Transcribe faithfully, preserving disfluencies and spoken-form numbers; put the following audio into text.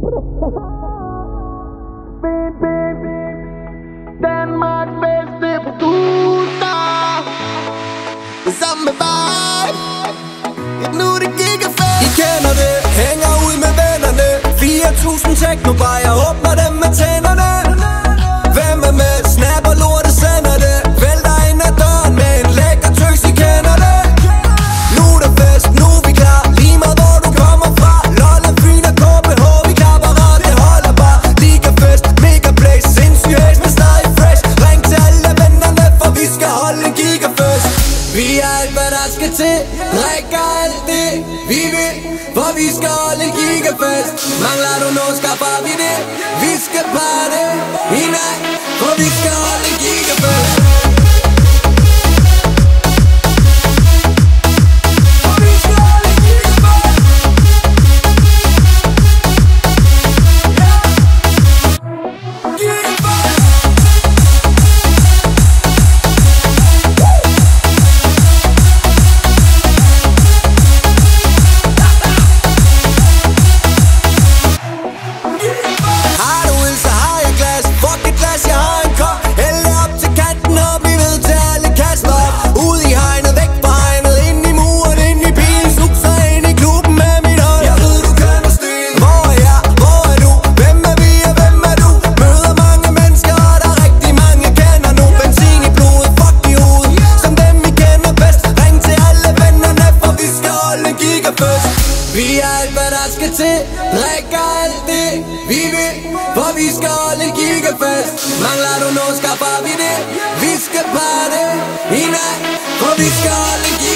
Danmarks bedste producer, sammen med Vibe. Nu det gigafest. I kender det, hænger ud med vennerne. Fire tusind teknobajer, åbner dem med tænderne. Hvem er med, snapper lortet, sender det. Vælter ind ad døren med en lækker tøs, I kender det. Nu er der fest, nu er vi klar. Lige meget hvor du kommer fra. Lolland, Fyn og K B H, vi klapper ret, det holder bare. Ligafest, mega place, sindssyg hæs, men stadig fresh. Ring til alle vennerne, for vi skal holde en gigafest. Vi er alt hvad der skal til, drikker alt det vi vil, for vi skal holde en gigafest. Mangler du noget, skaffer vi det. Vi skal party i nat, for vi skal holde en gigafest. Vi er alt hvad der skal til, drikker alt det vi vil, for vi skal holde en gigafest. Mangler du noget, skaffer vi det. Vi skal party i nat, for vi skal holde en gigafest.